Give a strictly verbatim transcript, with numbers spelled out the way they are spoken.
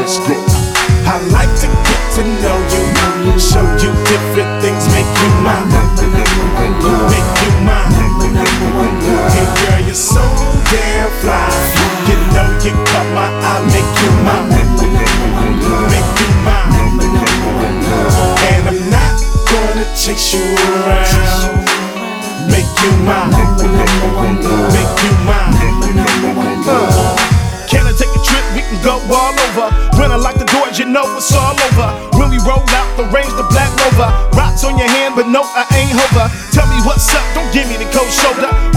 let's go. I like to get to know you, show you different things, make you mine, make you mine. Hey girl, you're so damn fly. You know you caught my eye, make you mine, make you mine. And I'm not gonna chase you around. Make you mine, make you mine. Uh. Can I take a trip? We can go all over. When I lock the doors, you know it's all over. When we roll out the range, the Black Rover. Rocks on your hand, but no, I ain't hover. Tell me what's up, don't give me the cold shoulder.